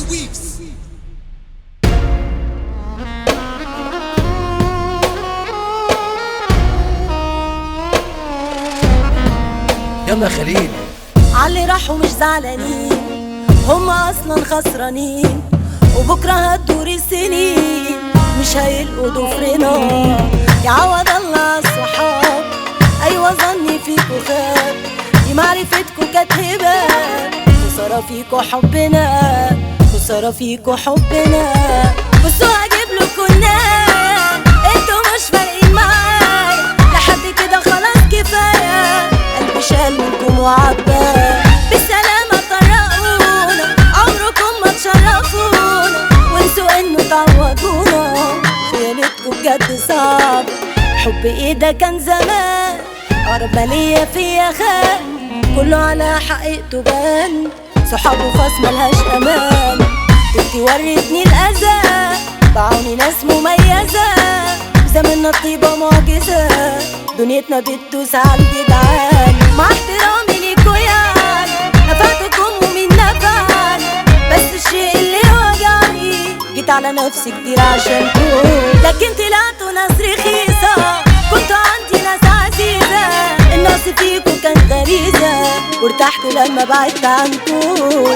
يلا خليل عاللي راحوا مش زعلانين، هما اصلا خسرانين، وبكره هتدور السنين مش هيلقوا ضفرنا. يعوض الله الصحاب، ايوه ظني فيكوا خاب، دي معرفتكوا كانت هبه، خساره فيكوا حبنا، خساره فيكوا حبنا. بصوا هجيبلكوا الناس، انتوا مش فارقين معايا، لحد كده خلاص كفايه، قلبي شال منكم وعبى، بالسلامه طرقونا، عمركم ما تشرفونا، وانسوا انه تعوضونا، خيانتكم بجد صعب، حب ايه ده كان زمان، اقرب ما ليا فيا خان، كله على حقيقته بان، صحاب وخاص ملهاش امان، بنتي ورتني الاذى، باعوني ناس مميزه، زماننا الطيبه معجزه، دنيتنا بتدوس عالجدعان، مع احترامي ليكوا يعني نفعتكم ومين نفعني، بس الشيء اللي وجعني جيت على نفسي كتير عشانكم، لكن طلعتوا ناس رخيصه، كنتوا عندي ناس عزيزه، الناس فيكوا كانت غريزه، وارتحت لما بعدت عنكم.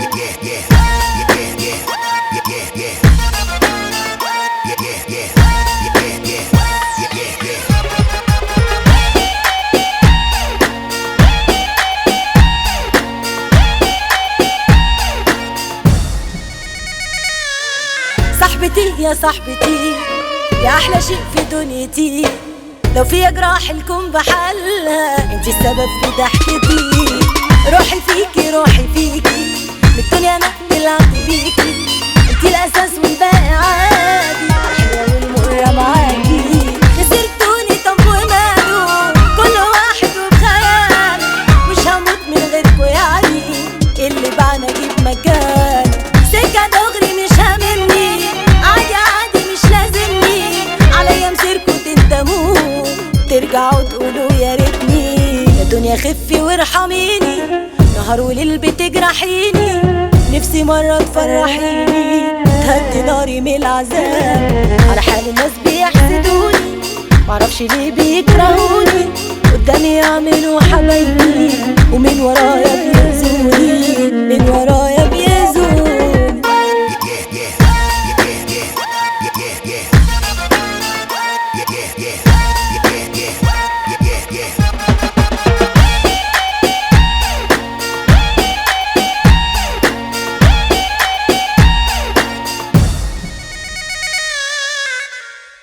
صاحبتي يا صاحبتي يا احلى شيء في دنيتي، لو في جراح لكم بحلها، انتي السبب في ضحكتي، روحي فيكي روحي فيكي، من الدنيا انا طلعت بيكي، انتي الاساس والباقي عادي، الحلوه والمره معاكي، خسرتوني طب وماله، كل واحد وبخيال، مش هموت من غيركوا يعني، اللي بعنا اجيب مكان، سكه دغري مش هاممني، عادي عادي مش لازمني، عليا مسيركوا تندموا، ترجعوا تقولوا يا ريتني، يا دنيا خفي وارحميني، نهار وليل بتجرحيني، نفسي مرة تفرحيني، تهدي ناري من العذاب، على حال الناس بيحسدوني، معرفش ليه بيكرهوني، قدامي يعملوا حبايبي، ومن ورايا بيأذوني، من ورايا